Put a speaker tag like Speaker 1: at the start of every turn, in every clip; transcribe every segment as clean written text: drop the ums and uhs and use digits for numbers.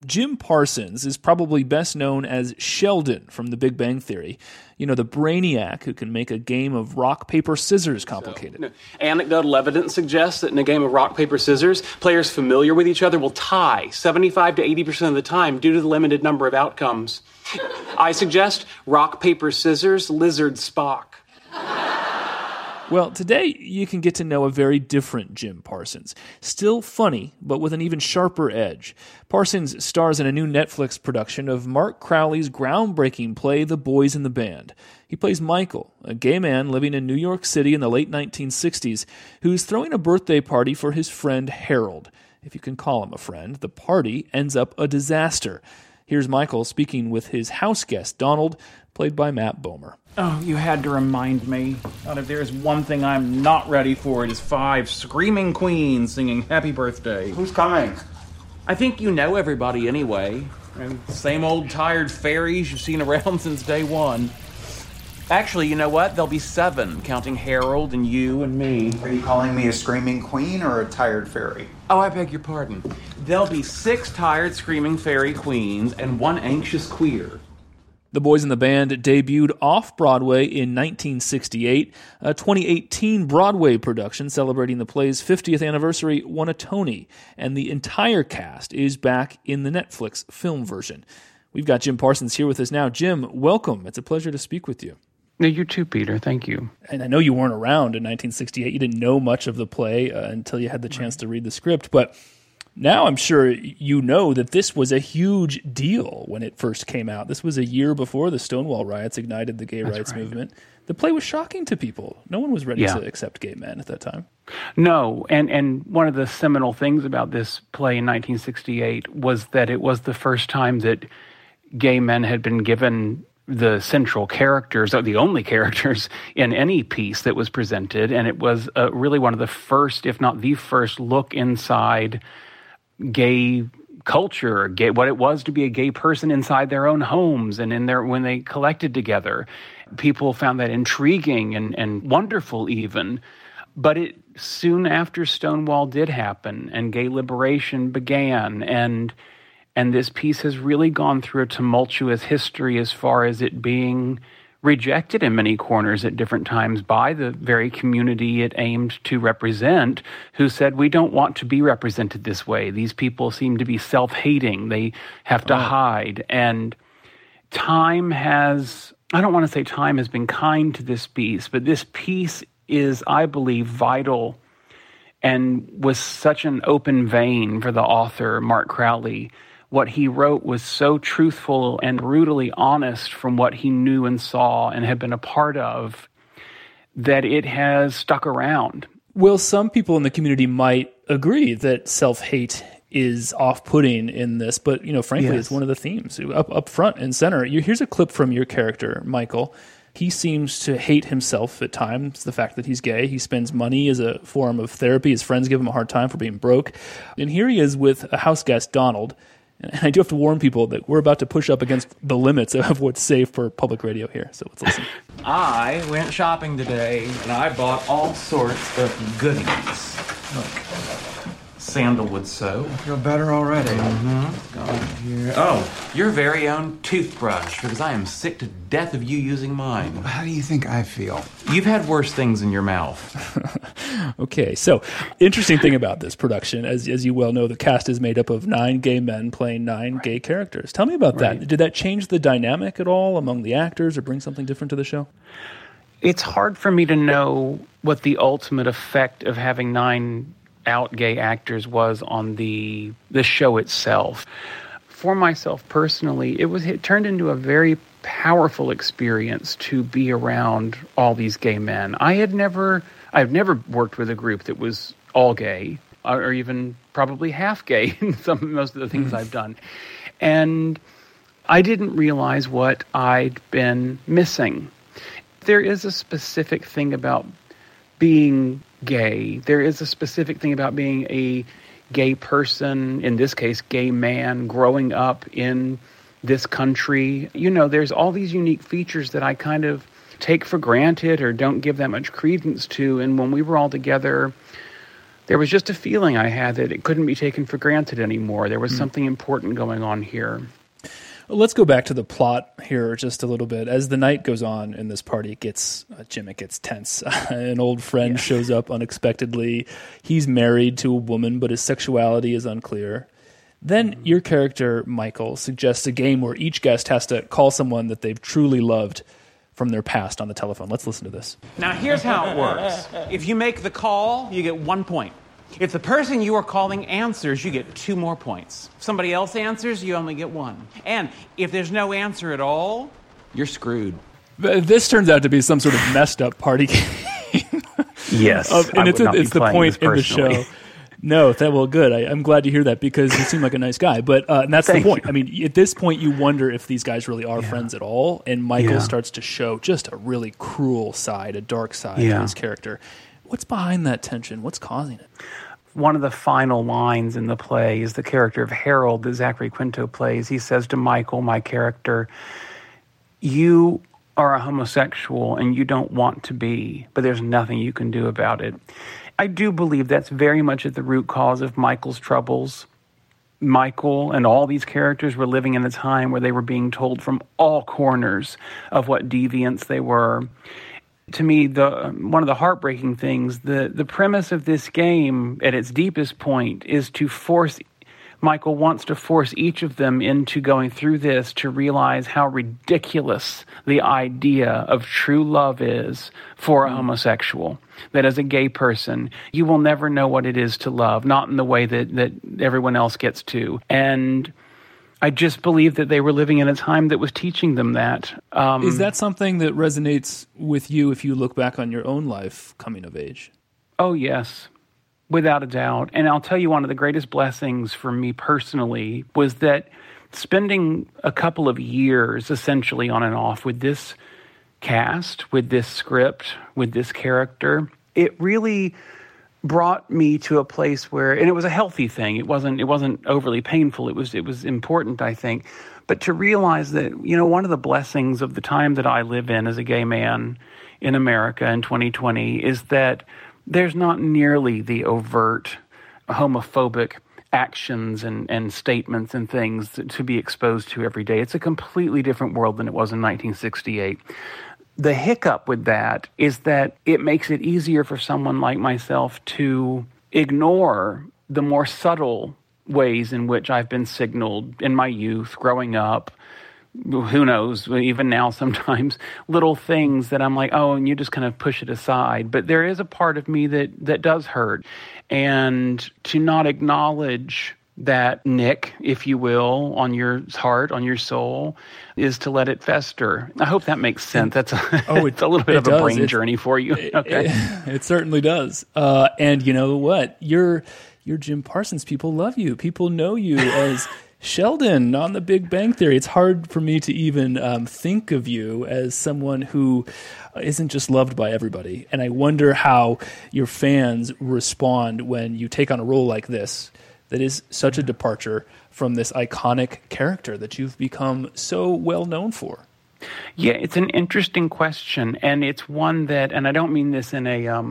Speaker 1: Jim Parsons is probably best known as Sheldon from The Big Bang Theory. You know, the brainiac who can make a game of rock, paper, scissors complicated.
Speaker 2: No. Anecdotal evidence suggests that in a game of rock, paper, scissors, players familiar with each other will tie 75 to 80% of the time due to the limited number of outcomes. I suggest rock, paper, scissors, lizard, Spock.
Speaker 1: Well, today you can get to know a very different Jim Parsons. Still funny, but with an even sharper edge. Parsons stars in a new Netflix production of Mark Crowley's groundbreaking play, The Boys in the Band. He plays Michael, a gay man living in New York City in the late 1960s, who's throwing a birthday party for his friend Harold. If you can call him a friend, the party ends up a disaster. Here's Michael speaking with his house guest, Donald, played by Matt Bomer.
Speaker 3: Oh, you had to remind me. God, if there's one thing I'm not ready for, it is 5 screaming queens singing Happy Birthday.
Speaker 4: Who's coming?
Speaker 3: I think you know everybody anyway. And same old tired fairies you've seen around since day one. Actually, you know what? There'll be 7, counting Harold and you and me.
Speaker 4: Are you calling me a screaming queen or a tired fairy?
Speaker 3: Oh, I beg your pardon. There'll be 6 tired screaming fairy queens and 1 anxious queer.
Speaker 1: The Boys in the Band debuted off-Broadway in 1968. A 2018 Broadway production celebrating the play's 50th anniversary won a Tony, and the entire cast is back in the Netflix film version. We've got Jim Parsons here with us now. Jim, welcome. It's a pleasure to speak with you.
Speaker 5: You too, Peter. Thank you.
Speaker 1: And I know you weren't around in 1968. You didn't know much of the play until you had the chance to read the script, but now I'm sure you know that this was a huge deal when it first came out. This was a year before the Stonewall riots ignited the gay rights movement. The play was shocking to people. No one was ready to accept gay men at that time.
Speaker 5: No, and one of the seminal things about this play in 1968 was that it was the first time that gay men had been given the central characters, or the only characters in any piece that was presented, and it was really one of the first, if not the first, look inside gay culture, what it was to be a gay person inside their own homes and when they collected together. People found that intriguing and wonderful even. But it soon after Stonewall did happen and gay liberation began, and this piece has really gone through a tumultuous history as far as it being rejected in many corners at different times by the very community it aimed to represent, who said, we don't want to be represented this way. These people seem to be self-hating. They have to hide. And time has, I don't want to say time has been kind to this piece, but this piece is, I believe, vital and was such an open vein for the author, Mark Crowley. What he wrote was so truthful and brutally honest from what he knew and saw and had been a part of that it has stuck around.
Speaker 1: Well, some people in the community might agree that self-hate is off-putting in this, but frankly, it's one of the themes up front and center. Here's a clip from your character, Michael. He seems to hate himself at times, the fact that he's gay. He spends money as a form of therapy. His friends give him a hard time for being broke. And here he is with a house guest, Donald. And I do have to warn people that we're about to push up against the limits of what's safe for public radio here. So let's listen.
Speaker 3: I went shopping today, and I bought all sorts of goodies. Look, sandalwood soap.
Speaker 4: I feel better already.
Speaker 3: Here. Oh, your very own toothbrush, because I am sick to death of you using mine.
Speaker 4: How do you think I feel?
Speaker 3: You've had worse things in your mouth.
Speaker 1: Okay, so interesting thing about this production, as you well know, the cast is made up of 9 gay men playing 9 gay characters. Tell me about that. Did that change the dynamic at all among the actors or bring something different to the show?
Speaker 5: It's hard for me to know what the ultimate effect of having 9 out gay actors was on the show itself. For myself personally, it turned into a very powerful experience to be around all these gay men. I've never worked with a group that was all gay, or even probably half gay in most of the things I've done. And I didn't realize what I'd been missing. There is a specific thing about being gay. There is a specific thing about being a gay person, in this case, gay man, growing up in this country. There's all these unique features that I kind of take for granted or don't give that much credence to. And when we were all together there was just a feeling I had that it couldn't be taken for granted anymore. There was something important going on here.
Speaker 1: Let's go back to the plot here just a little bit. As the night goes on in this party, it gets tense. An old friend shows up unexpectedly. He's married to a woman, but his sexuality is unclear. Then your character, Michael, suggests a game where each guest has to call someone that they've truly loved from their past on the telephone. Let's listen to this.
Speaker 3: Now, here's how it works. If you make the call, you get 1 point. If the person you are calling answers, you get 2 more points. If somebody else answers, you only get 1. And if there's no answer at all, you're screwed.
Speaker 1: This turns out to be some sort of messed up party game.
Speaker 5: Yes.
Speaker 1: And it's the point in the show. No, well, good. I'm glad to hear that because you seem like a nice guy. But and that's the point. I mean, at this point, you wonder if these guys really are friends at all. And Michael starts to show just a really cruel side, a dark side to his character. What's behind that tension? What's causing it?
Speaker 5: One of the final lines in the play is the character of Harold that Zachary Quinto plays. He says to Michael, my character, you are a homosexual and you don't want to be, but there's nothing you can do about it. I do believe that's very much at the root cause of Michael's troubles. Michael and all these characters were living in a time where they were being told from all corners of what deviants they were. To me, one of the heartbreaking things, the premise of this game at its deepest point is to force, Michael wants to force each of them into going through this to realize how ridiculous the idea of true love is for a homosexual. That as a gay person, you will never know what it is to love, not in the way that everyone else gets to. And I just believe that they were living in a time that was teaching them that.
Speaker 1: Is that something that resonates with you if you look back on your own life coming of age?
Speaker 5: Oh, yes, without a doubt. And I'll tell you, one of the greatest blessings for me personally was that spending a couple of years essentially on and off with this cast, with this script, with this character, it really brought me to a place where, and it was a healthy thing. It wasn't overly painful. It was important, I think. But to realize that, one of the blessings of the time that I live in as a gay man in America in 2020 is that there's not nearly the overt homophobic actions and statements and things to be exposed to every day. It's a completely different world than it was in 1968. The hiccup with that is that it makes it easier for someone like myself to ignore the more subtle ways in which I've been signaled in my youth, growing up. Who knows, even now sometimes, little things that I'm like, oh, and you just kind of push it aside. But there is a part of me that does hurt. And to not acknowledge that nick, if you will, on your heart, on your soul, is to let it fester. I hope that makes sense. It's a little bit of a brain journey for you. Okay.
Speaker 1: It certainly does. And you know what? You're Jim Parsons. People love you. People know you as Sheldon on The Big Bang Theory. It's hard for me to even think of you as someone who isn't just loved by everybody. And I wonder how your fans respond when you take on a role like this that is such a departure from this iconic character that you've become so well known for.
Speaker 5: Yeah, it's an interesting question, and it's one that, and I don't mean this in a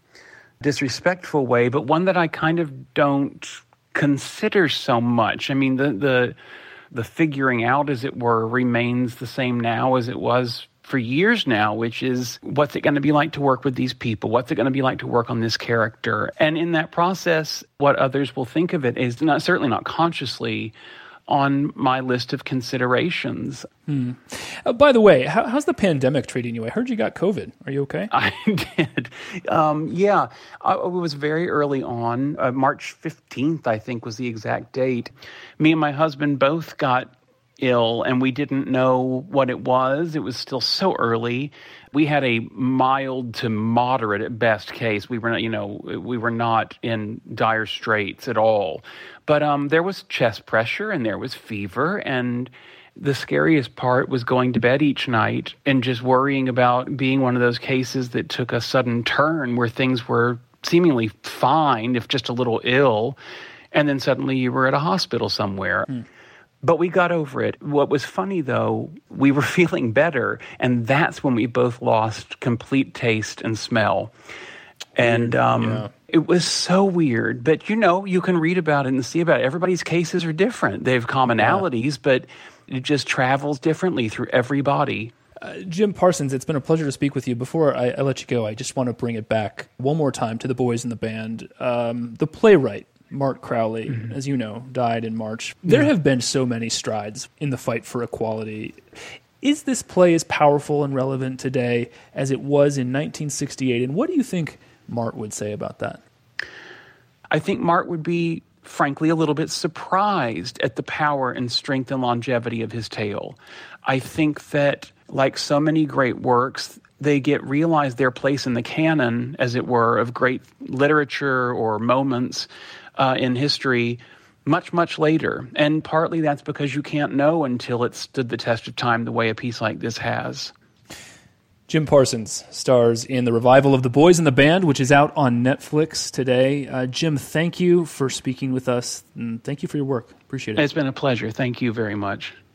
Speaker 5: disrespectful way, but one that I kind of don't consider so much. I mean, the figuring out, as it were, remains the same now as it was for years now, which is, what's it going to be like to work with these people? What's it going to be like to work on this character? And in that process, what others will think of it is certainly not consciously on my list of considerations.
Speaker 1: By the way, how's the pandemic treating you? I heard you got COVID. Are you okay?
Speaker 5: I did. Yeah. It was very early on. March 15th, I think, was the exact date. Me and my husband both got ill, and we didn't know what it was. It was still so early. We had a mild to moderate at best case. We were not in dire straits at all. But there was chest pressure and there was fever, and the scariest part was going to bed each night and just worrying about being one of those cases that took a sudden turn where things were seemingly fine, if just a little ill, and then suddenly you were at a hospital somewhere. But we got over it. What was funny, though, we were feeling better, and that's when we both lost complete taste and smell. And It was so weird, but you can read about it and see about it. Everybody's cases are different. They have commonalities, but it just travels differently through every body.
Speaker 1: Jim Parsons, it's been a pleasure to speak with you. Before I let you go, I just want to bring it back one more time to the boys in the band. The playwright, Mark Crowley, as you know, died in March. There have been so many strides in the fight for equality. Is this play as powerful and relevant today as it was in 1968? And what do you think Mart would say about that?
Speaker 5: I think Mart would be, frankly, a little bit surprised at the power and strength and longevity of his tale. I think that, like so many great works, they realize their place in the canon, as it were, of great literature or moments in history much, much later. And partly that's because you can't know until it's stood the test of time the way a piece like this has.
Speaker 1: Jim Parsons stars in the revival of The Boys in the Band, which is out on Netflix today. Jim, thank you for speaking with us, and thank you for your work. Appreciate it.
Speaker 5: It's been a pleasure. Thank you very much.